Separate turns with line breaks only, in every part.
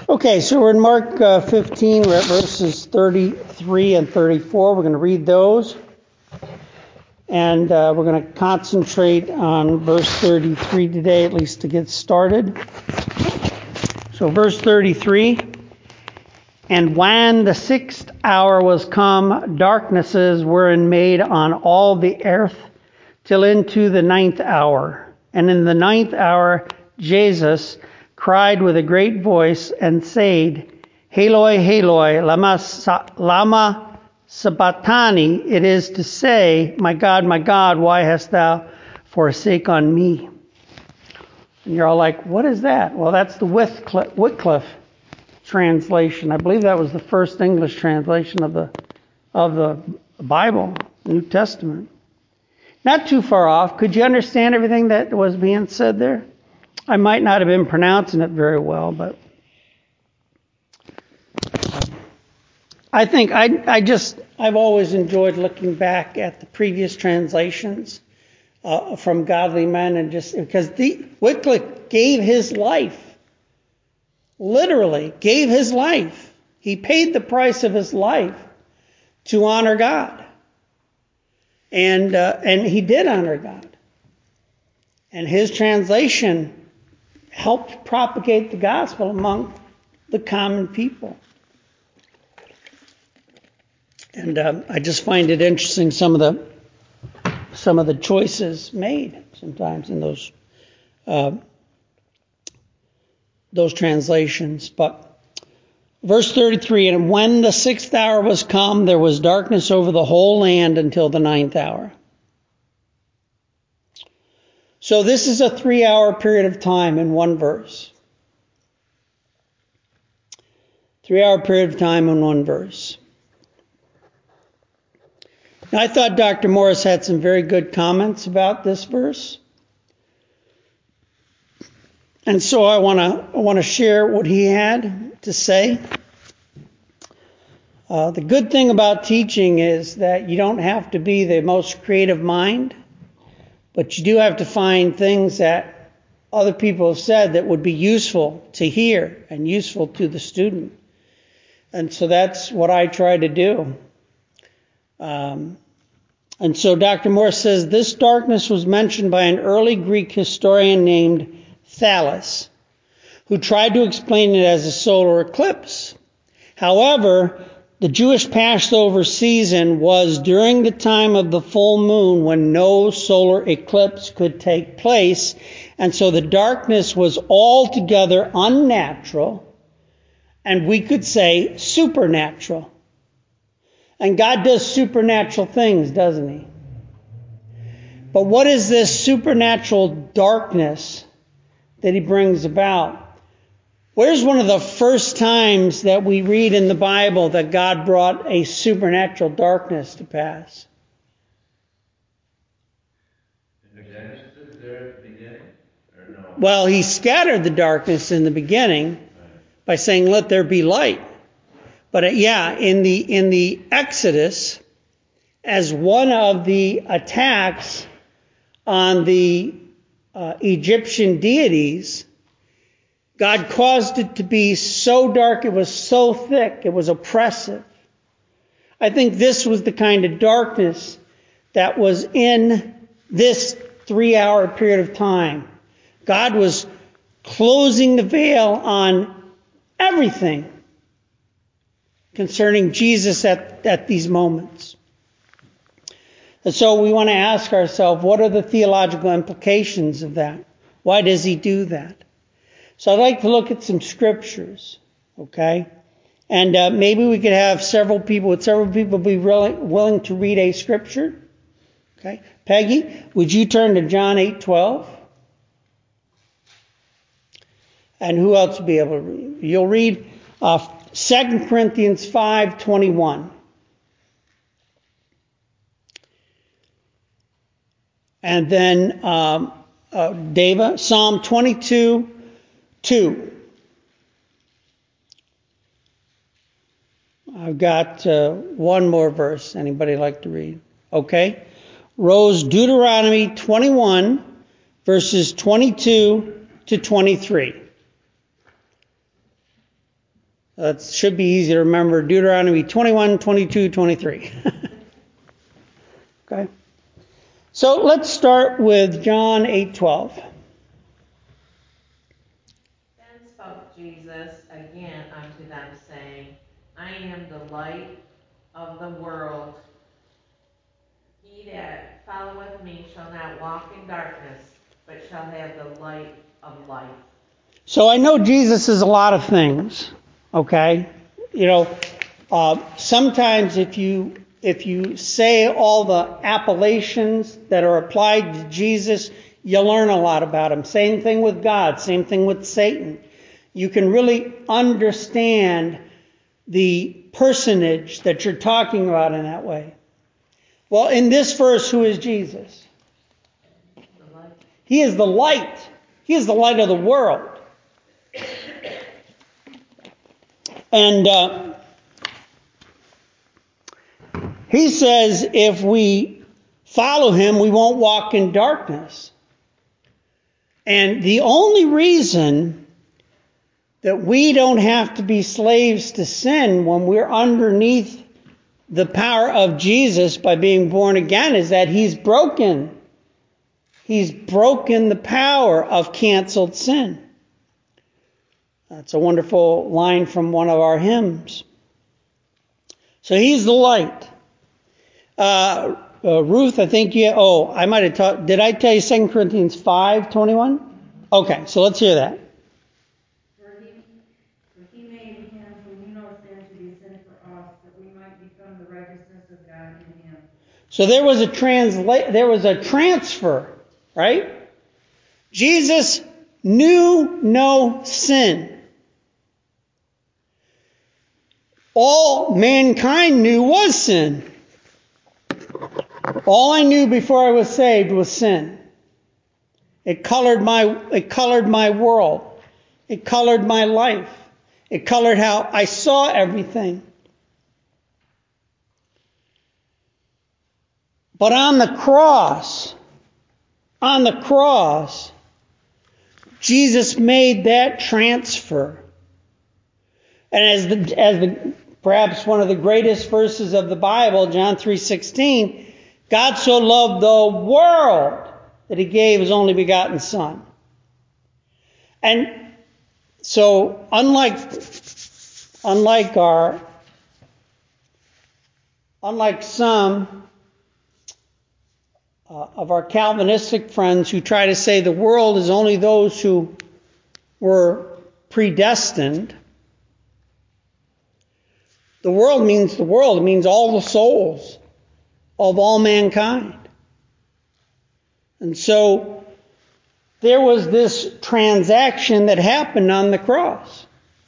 Okay, so we're in Mark 15. We're at verses 33 and 34. We're going to read those. And we're going to concentrate on verse 33 today, at least to get started. So verse 33. And when the 6th hour was come, darknesses were made on all the earth till into the 9th hour. And in the 9th hour Jesus cried with a great voice and said, Eloi, Eloi, lama sabachthani, it is to say, my God, why hast thou forsaken me? And you're all like, what is that? Well, that's the Wycliffe translation. I believe that was the first English translation of the Bible, New Testament. Not too far off. Could you understand everything that was being said there? I might not have been pronouncing it very well, but I think I've always enjoyed looking back at the previous translations from godly men, and just because Wycliffe gave his life, literally gave his life. He paid the price of his life to honor God, and he did honor God, and his translation helped propagate the gospel among the common people. And I just find it interesting some of the choices made sometimes in those translations. But verse 33, and when the 6th hour was come, there was darkness over the whole land until the 9th hour. So this is a 3-hour period of time in one verse. 3-hour period of time in one verse. Now, I thought Dr. Morris had some very good comments about this verse. And so I want to share what he had to say. The good thing about teaching is that you don't have to be the most creative mind, but you do have to find things that other people have said that would be useful to hear and useful to the student. And so that's what I try to do. And so Dr. Morris says, this darkness was mentioned by an early Greek historian named Thales, who tried to explain it as a solar eclipse. However, the Jewish Passover season was during the time of the full moon when no solar eclipse could take place, and so the darkness was altogether unnatural, and we could say supernatural. And God does supernatural things, doesn't he? But what is this supernatural darkness that he brings about? Where's one of the first times that we read in the Bible that God brought a supernatural darkness to pass?
In the Genesis there at the beginning? Or no?
Well, he scattered the darkness in the beginning by saying, let there be light. But in the Exodus, as one of the attacks on the Egyptian deities, God caused it to be so dark, it was so thick, it was oppressive. I think this was the kind of darkness that was in this 3-hour period of time. God was closing the veil on everything concerning Jesus at these moments. And so we want to ask ourselves, what are the theological implications of that? Why does he do that? So I'd like to look at some scriptures, okay? And maybe we could have several people be willing to read a scripture? Okay. Peggy, would you turn to John 8:12? And who else will be able to read? You'll read 2 Corinthians 5:21. And then Deva, Psalm 22:2. I've got one more verse. Anybody like to read? Okay. Rose, Deuteronomy 21, verses 22 to 23. That should be easy to remember. Deuteronomy 21, 22, 23. Okay. So let's start with John 8:12.
Then spoke Jesus again unto them, saying, I am the light of the world. He that followeth me shall not walk in darkness, but shall have the light of life.
So I know Jesus is a lot of things, okay? Sometimes if you say all the appellations that are applied to Jesus, you learn a lot about him. Same thing with God, same thing with Satan. You can really understand the personage that you're talking about in that way. Well, in this verse, who is Jesus?
The light.
He is the light. He is the light of the world. And he says if we follow him, we won't walk in darkness. And the only reason that we don't have to be slaves to sin when we're underneath the power of Jesus by being born again is that he's broken. He's broken the power of canceled sin. That's a wonderful line from one of our hymns. So he's the light. Ruth, I think I might have taught. Did I tell you 2 Corinthians 5:21? Okay, so let's hear that.
For he made him who knew no sin to be sin for us, that we might become the righteousness of God in him.
So there was a transfer, right? Jesus knew no sin. All mankind knew was sin. All I knew before I was saved was sin. It colored my world. It colored my life. It colored how I saw everything. But on the cross, Jesus made that transfer. And as perhaps one of the greatest verses of the Bible, John 3:16, God so loved the world that he gave his only begotten Son. And so unlike some of our Calvinistic friends who try to say the world is only those who were predestined, the world means the world. It means all the souls of all mankind. And so there was this transaction that happened on the cross.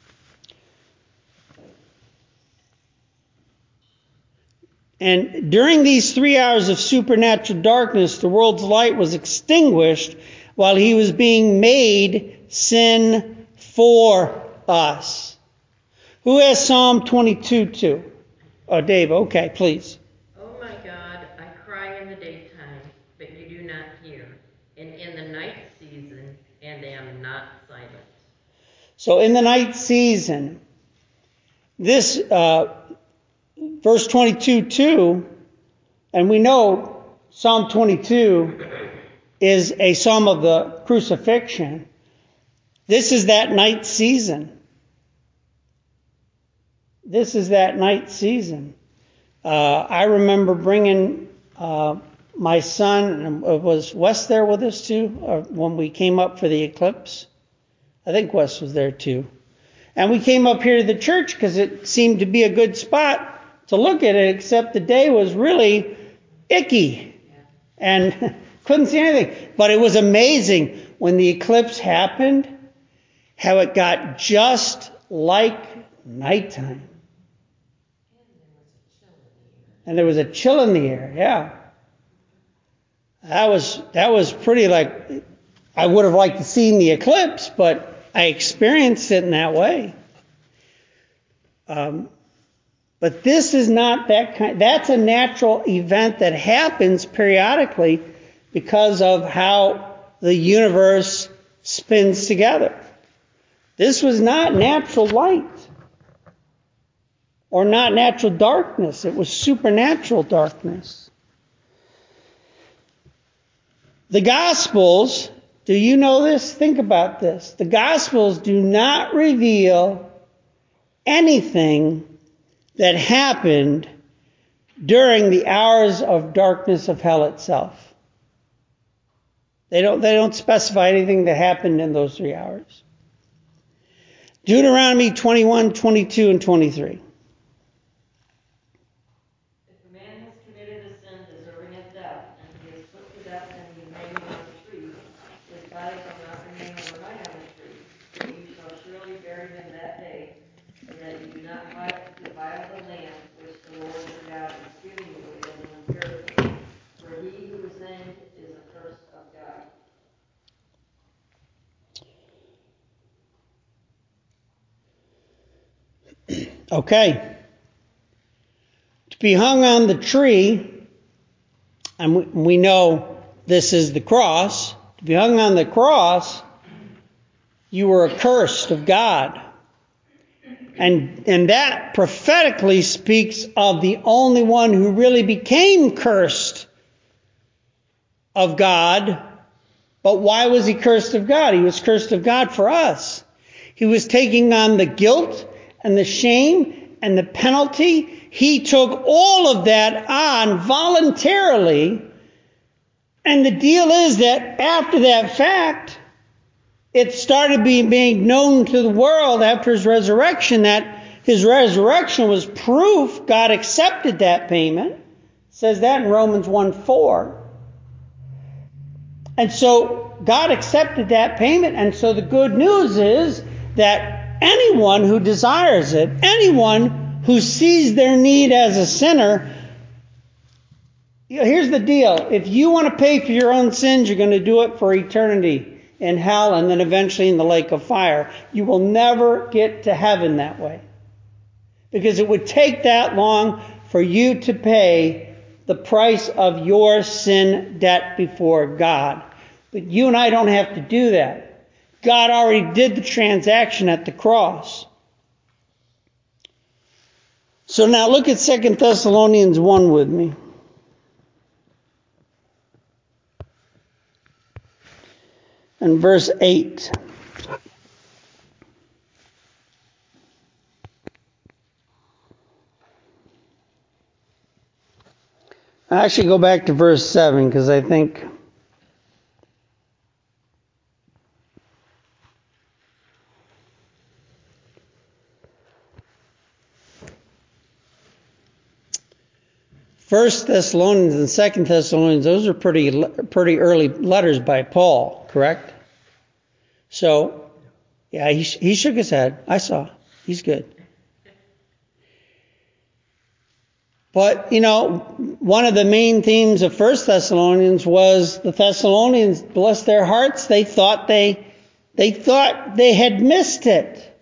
And during these 3 hours of supernatural darkness, the world's light was extinguished while he was being made sin for us. Who has Psalm 22:2? Oh, Dave, okay, please.
Oh my God, I cry in the daytime, but you do not hear, and in the night season, and am not silent.
So in the night season, this verse 22:2, and we know Psalm 22 is a psalm of the crucifixion. This is that night season. This is that night season. I remember bringing my son, and was Wes there with us too, when we came up for the eclipse? I think Wes was there too. And we came up here to the church because it seemed to be a good spot to look at it, except the day was really icky and couldn't see anything. But it was amazing when the eclipse happened, how it got just like nighttime. And there was a chill in the air, yeah. That was pretty like, I would have liked to seen the eclipse, but I experienced it in that way. But this is not that kind. That's a natural event that happens periodically because of how the universe spins together. This was not natural light. Or not natural darkness, it was supernatural darkness. The Gospels, do you know this? Think about this. The Gospels do not reveal anything that happened during the hours of darkness of hell itself. They don't specify anything that happened in those 3 hours. Deuteronomy 21, 22, and 23.
If a man has committed a sin deserving of death, and he is put to death and he is hanging on a tree, his body shall not remain overnight on the tree, but you shall surely bury him that day, so that you do not defile the land which the Lord your God is giving you as an inheritance. For he who is hanged is accursed of God.
Okay. To be hung on the tree, and we know this is the cross. To be hung on the cross, you were accursed of God. And that prophetically speaks of the only one who really became cursed of God. But why was he cursed of God? He was cursed of God for us. He was taking on the guilt and the shame and the penalty. He took all of that on voluntarily. And the deal is that after that fact, it started being made known to the world after his resurrection that his resurrection was proof God accepted that payment. It says that in Romans 1:4. And so God accepted that payment. And so the good news is that anyone who desires it, anyone who sees their need as a sinner, here's the deal. If you want to pay for your own sins, you're going to do it for eternity in hell and then eventually in the lake of fire. You will never get to heaven that way. Because it would take that long for you to pay the price of your sin debt before God. But you and I don't have to do that. God already did the transaction at the cross. So now look at 2 Thessalonians 1 with me. And verse 8. I actually go back to verse 7 because I think First Thessalonians and 2 Thessalonians, those are pretty early letters by Paul, correct? So, yeah, he shook his head. I saw. He's good. But, one of the main themes of 1 Thessalonians was the Thessalonians, bless their hearts, they thought they had missed it.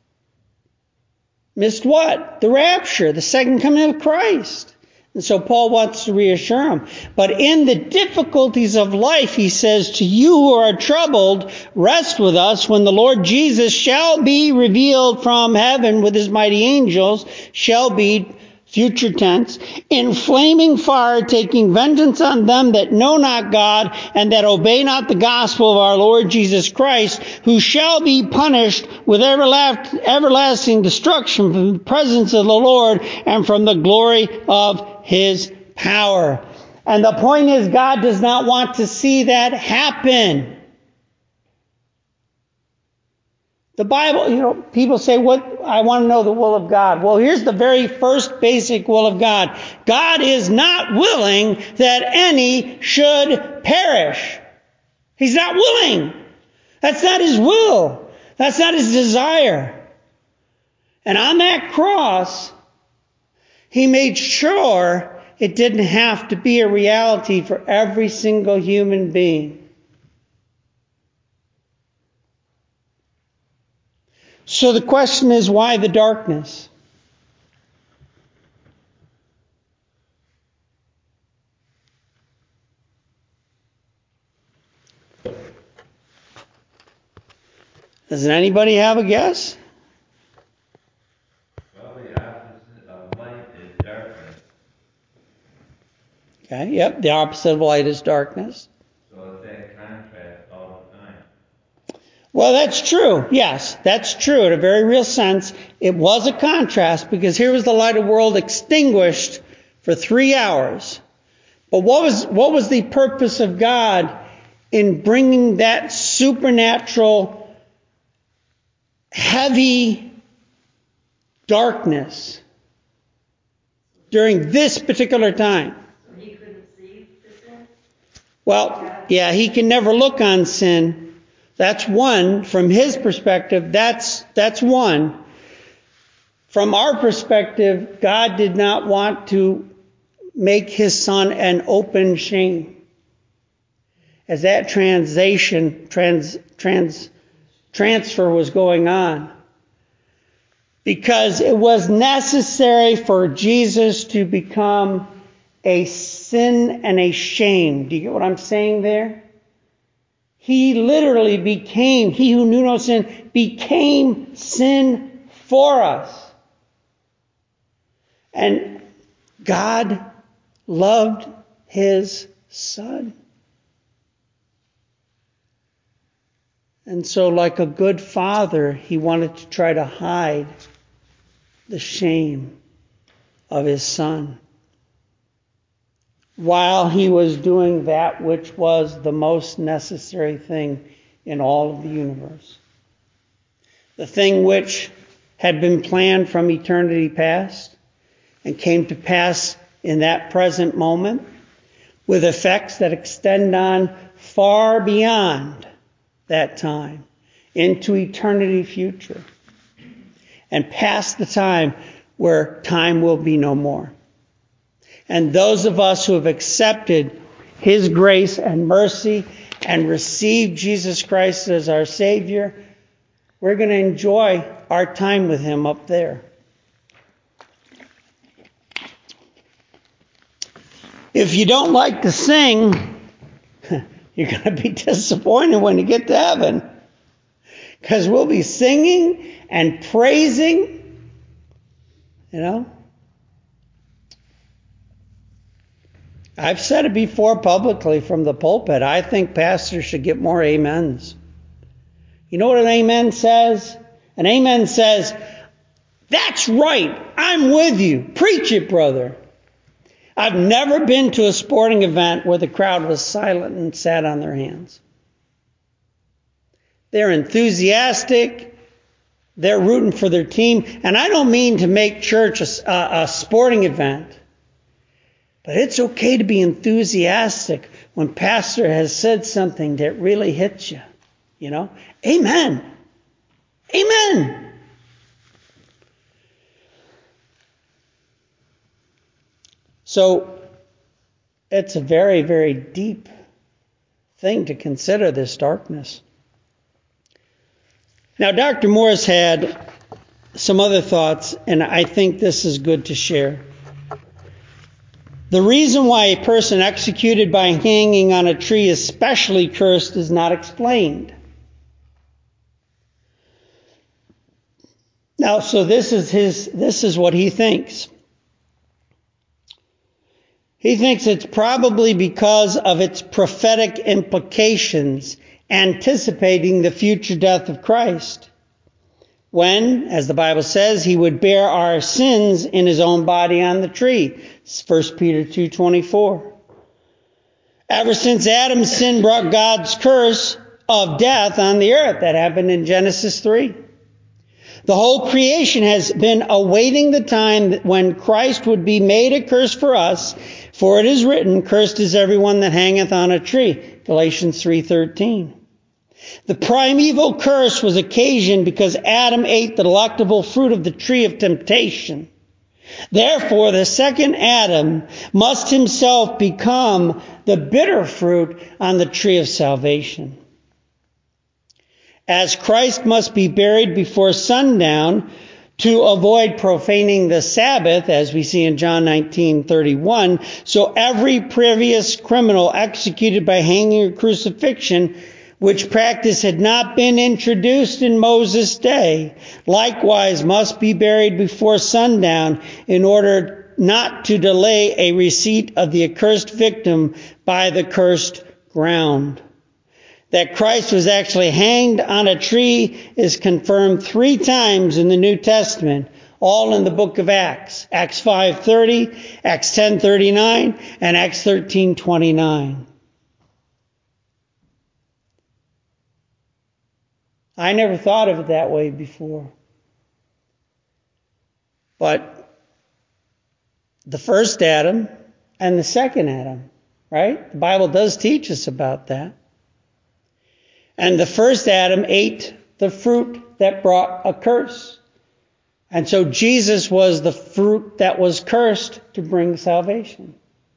Missed what? The rapture, the second coming of Christ. And so Paul wants to reassure them. But in the difficulties of life, he says, to you who are troubled, rest with us when the Lord Jesus shall be revealed from heaven with his mighty angels, shall be, future tense, in flaming fire, taking vengeance on them that know not God and that obey not the gospel of our Lord Jesus Christ, who shall be punished with everlasting destruction from the presence of the Lord and from the glory of his power. And the point is, God does not want to see that happen. The Bible, people say, I want to know the will of God. Well, here's the very first basic will of God. God is not willing that any should perish. He's not willing. That's not his will. That's not his desire. And on that cross, he made sure it didn't have to be a reality for every single human being. So the question is, why the darkness? Does anybody have a guess?
Well, the
Okay, yep, the opposite of light is darkness.
So it's that contrast all the time.
Well, that's true. Yes, that's true. In a very real sense, it was a contrast because here was the light of the world extinguished for 3 hours. But what was the purpose of God in bringing that supernatural, heavy darkness during this particular time?
So he couldn't see the sin?
Well, yeah, he can never look on sin. That's one. From his perspective, that's one. From our perspective, God did not want to make his son an open shame. As that transfer was going on. Because it was necessary for Jesus to become a sin and a shame. Do you get what I'm saying there? He literally became, he who knew no sin, became sin for us. And God loved his son. And so like a good father, he wanted to try to hide the shame of his son, while he was doing that which was the most necessary thing in all of the universe. The thing which had been planned from eternity past and came to pass in that present moment with effects that extend on far beyond that time into eternity future and past the time where time will be no more. And those of us who have accepted his grace and mercy and received Jesus Christ as our Savior, we're going to enjoy our time with him up there. If you don't like to sing, you're going to be disappointed when you get to heaven. Because we'll be singing and praising, you know. I've said it before publicly from the pulpit. I think pastors should get more amens. You know what an amen says? An amen says, that's right, I'm with you. Preach it, brother. I've never been to a sporting event where the crowd was silent and sat on their hands. They're enthusiastic. They're rooting for their team. And I don't mean to make church a sporting event. But it's okay to be enthusiastic when pastor has said something that really hits you. You know? Amen. Amen. So it's a very, very deep thing to consider, this darkness. Now, Dr. Morris had some other thoughts, and I think this is good to share. The reason why a person executed by hanging on a tree is specially cursed is not explained. Now, so this is what he thinks. He thinks it's probably because of its prophetic implications, anticipating the future death of Christ, when, as the Bible says, he would bear our sins in his own body on the tree. 1 Peter 2:24. Ever since Adam's sin brought God's curse of death on the earth. That happened in Genesis 3. The whole creation has been awaiting the time when Christ would be made a curse for us, for it is written, cursed is everyone that hangeth on a tree. Galatians 3:13. The primeval curse was occasioned because Adam ate the delectable fruit of the tree of temptation. Therefore, the second Adam must himself become the bitter fruit on the tree of salvation. As Christ must be buried before sundown to avoid profaning the Sabbath, as we see in John 19:31, so every previous criminal executed by hanging or crucifixion, which practice had not been introduced in Moses' day, likewise must be buried before sundown in order not to delay a receipt of the accursed victim by the cursed ground. That Christ was actually hanged on a tree is confirmed 3 times in the New Testament, all in the book of Acts. Acts 5:30, Acts 10:39, and Acts 13:29. I never thought of it that way before. But the first Adam and the second Adam, right? The Bible does teach us about that. And the first Adam ate the fruit that brought a curse. And so Jesus was the fruit that was cursed to bring salvation.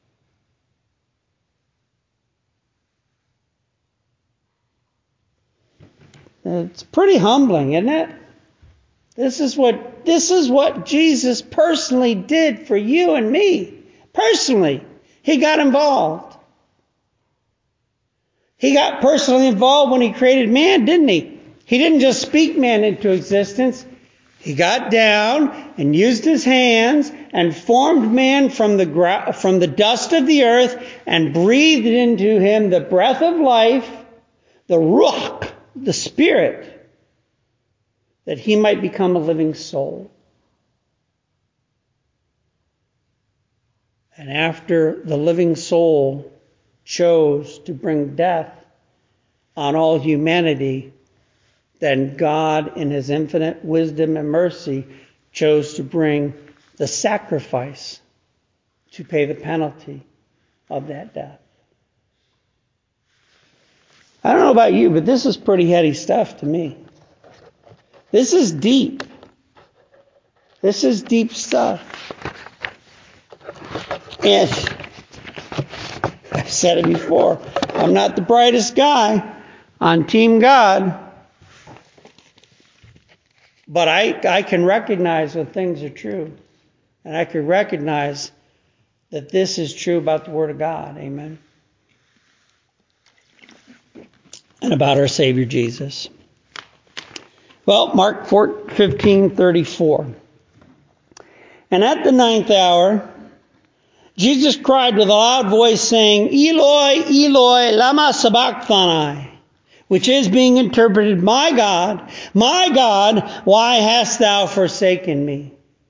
It's pretty humbling, isn't it? This is what Jesus personally did for you and me. Personally, he got involved. He got personally involved when he created man, didn't he? He didn't just speak man into existence. He got down and used his hands and formed man from the dust of the earth and breathed into him the breath of life, the ruach, the spirit, that he might become a living soul. And after the living soul chose to bring death on all humanity, then God, in his infinite wisdom and mercy, chose to bring the sacrifice to pay the penalty of that death. I don't know about you, but this is pretty heady stuff to me. This is deep. This is deep stuff. And I've said it before, I'm not the brightest guy on Team God, but I can recognize when things are true. And I can recognize that this is true about the Word of God. Amen. And about our Savior Jesus. Well, Mark 15:34. And at the 9th hour, Jesus cried with a loud voice, saying, Eloi, Eloi, lama sabachthani, which is being interpreted, my God, why hast thou forsaken me?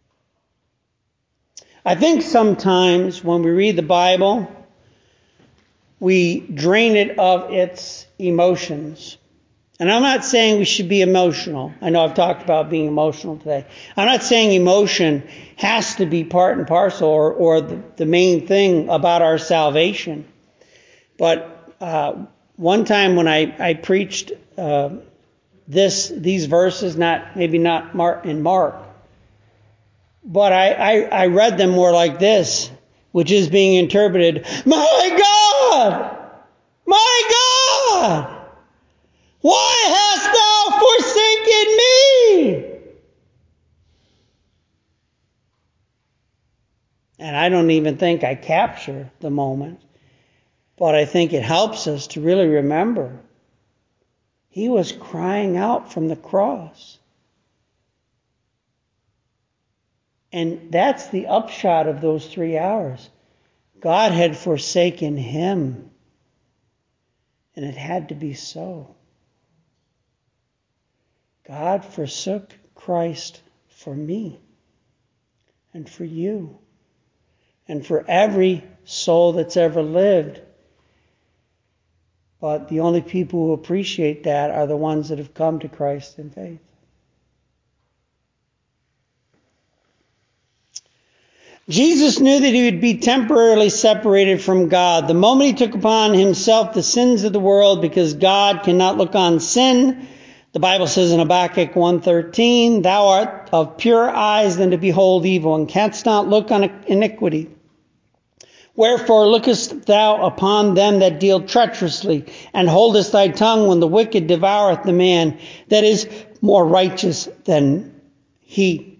I think sometimes when we read the Bible, we drain it of its emotions. And I'm not saying we should be emotional. I know I've talked about being emotional today. I'm not saying emotion has to be part and parcel or the main thing about our salvation. But one time when I preached these verses, maybe not in Mark, but I read them more like this, which is being interpreted, my God! My God! Why hast thou forsaken me? And I don't even think I capture the moment, but I think it helps us to really remember. He was crying out from the cross. And that's the upshot of those 3 hours. God had forsaken him. And it had to be so. God forsook Christ for me and for you and for every soul that's ever lived. But the only people who appreciate that are the ones that have come to Christ in faith. Jesus knew that he would be temporarily separated from God the moment he took upon himself the sins of the world, because God cannot look on sin. The Bible says in Habakkuk 1:13, thou art of purer eyes than to behold evil, and canst not look on iniquity. Wherefore lookest thou upon them that deal treacherously, and holdest thy tongue when the wicked devoureth the man that is more righteous than he.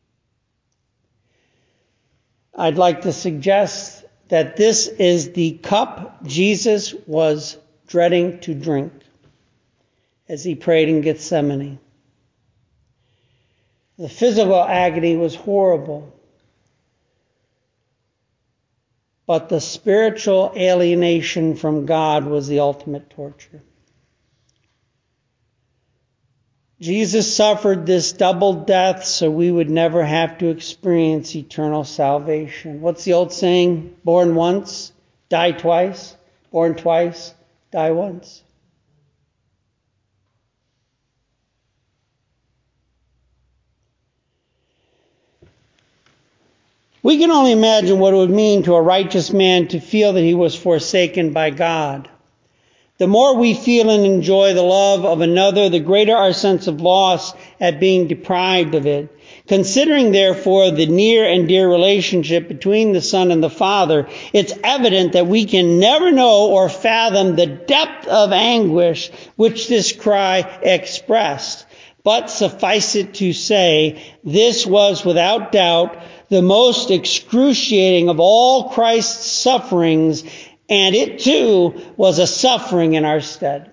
I'd like to suggest that this is the cup Jesus was dreading to drink as he prayed in Gethsemane. The physical agony was horrible. but the spiritual alienation from God was the ultimate torture. Jesus suffered this double death so we would never have to experience eternal salvation. What's the old saying? Born once, die twice. Born twice, die once. We can only imagine what it would mean to a righteous man to feel that he was forsaken by God. The more we feel and enjoy the love of another, the greater our sense of loss at being deprived of it. Considering, therefore, the near and dear relationship between the Son and the Father, it's evident that we can never know or fathom the depth of anguish which this cry expressed. But suffice it to say, this was without doubt the most excruciating of all Christ's sufferings, and it too was a suffering in our stead.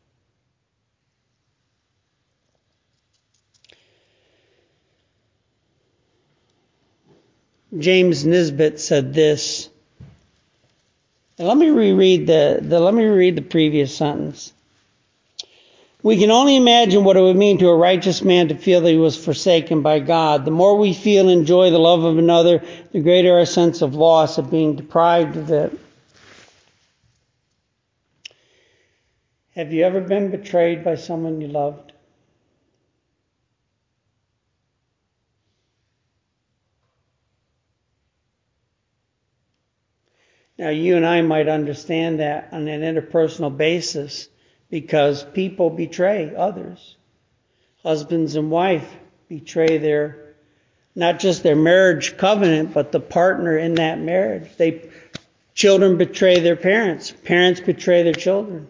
James Nisbet said this. And let me reread the previous sentence. We can only imagine what it would mean to a righteous man to feel that he was forsaken by God. The more we feel and enjoy the love of another, the greater our sense of loss of being deprived of it. Have you ever been betrayed by someone you loved? Now, you and I might understand that on an interpersonal basis because people betray others. Husbands and wife betray not just their marriage covenant, but the partner in that marriage. Children betray their parents. Parents betray their children.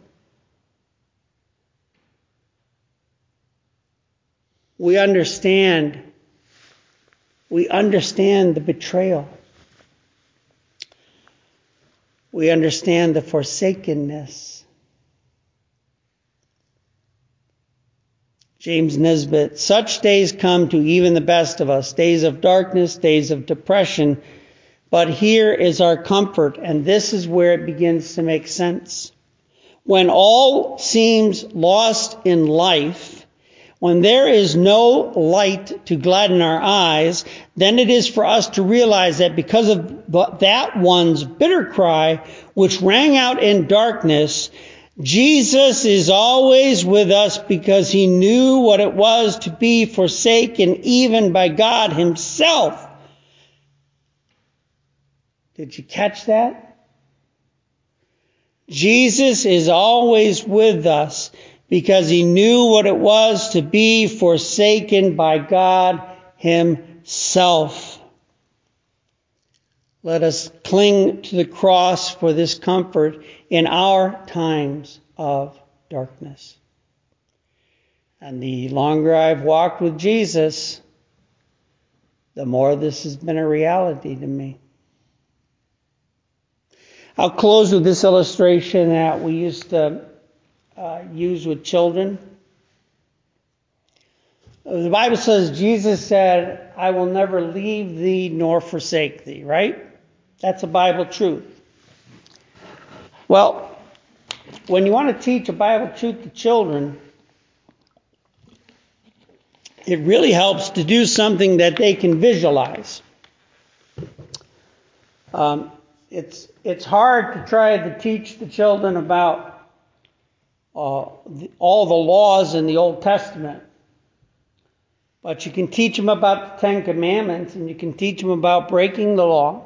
We understand the betrayal. We understand the forsakenness. James Nisbet, such days come to even the best of us, days of darkness, days of depression. But here is our comfort, and this is where it begins to make sense. When all seems lost in life, when there is no light to gladden our eyes, then it is for us to realize that because of that one's bitter cry, which rang out in darkness, Jesus is always with us because he knew what it was to be forsaken even by God himself. Did you catch that? Jesus is always with us because he knew what it was to be forsaken by God himself. Let us cling to the cross for this comfort in our times of darkness. And the longer I've walked with Jesus, the more this has been a reality to me. I'll close with this illustration that we used to use with children. The Bible says, Jesus said, I will never leave thee nor forsake thee, right? That's a Bible truth. Well, when you want to teach a Bible truth to children, it really helps to do something that they can visualize. It's hard to try to teach the children about all the laws in the Old Testament. But you can teach them about the Ten Commandments, and you can teach them about breaking the law.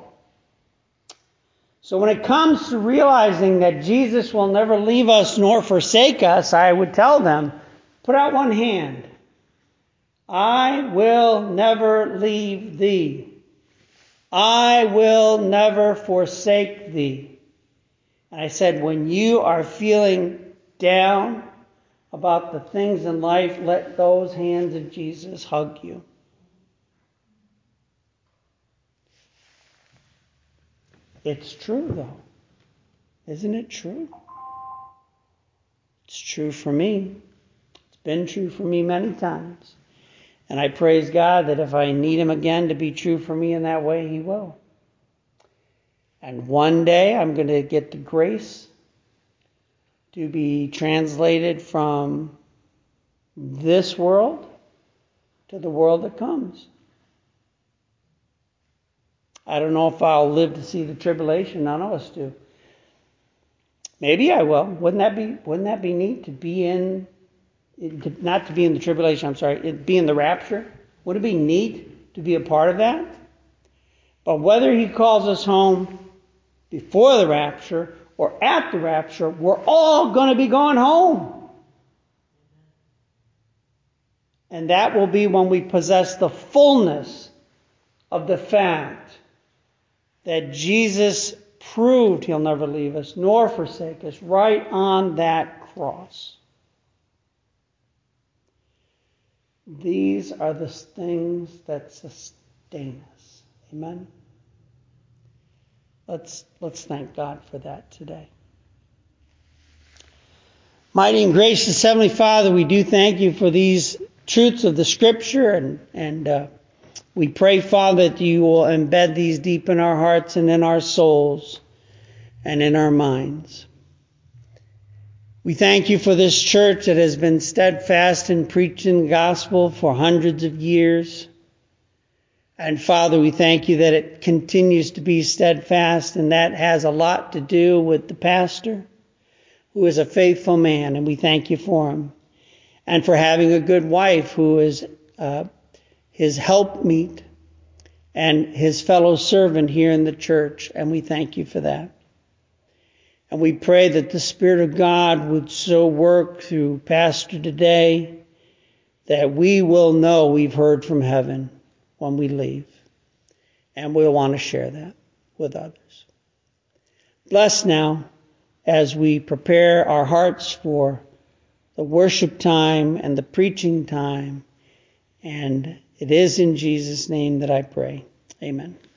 So when it comes to realizing that Jesus will never leave us nor forsake us, I would tell them, put out one hand. I will never leave thee. I will never forsake thee. And I said, when you are feeling down about the things in life, let those hands of Jesus hug you. It's true, though. Isn't it true? It's true for me. It's been true for me many times. And I praise God that if I need him again to be true for me in that way, he will. And one day I'm going to get the grace to be translated from this world to the world that comes. I don't know if I'll live to see the tribulation. None of us do. Maybe I will. Wouldn't that be neat to be in, not to be in the tribulation, I'm sorry, be in the rapture? Would it be neat to be a part of that? But whether he calls us home before the rapture or at the rapture, we're all going to be going home. And that will be when we possess the fullness of the fact that Jesus proved he'll never leave us nor forsake us right on that cross. These are the things that sustain us. Amen? Let's thank God for that today. Mighty and gracious Heavenly Father, we do thank you for these truths of the Scripture, and we pray, Father, that you will embed these deep in our hearts and in our souls and in our minds. We thank you for this church that has been steadfast in preaching the gospel for hundreds of years. And Father, we thank you that it continues to be steadfast, and that has a lot to do with the pastor, who is a faithful man, and we thank you for him. And for having a good wife who is his helpmeet and his fellow servant here in the church, and we thank you for that. And we pray that the Spirit of God would so work through Pastor today that we will know we've heard from heaven when we leave. And we'll want to share that with others. Bless now as we prepare our hearts for the worship time and the preaching time. And it is in Jesus' name that I pray. Amen.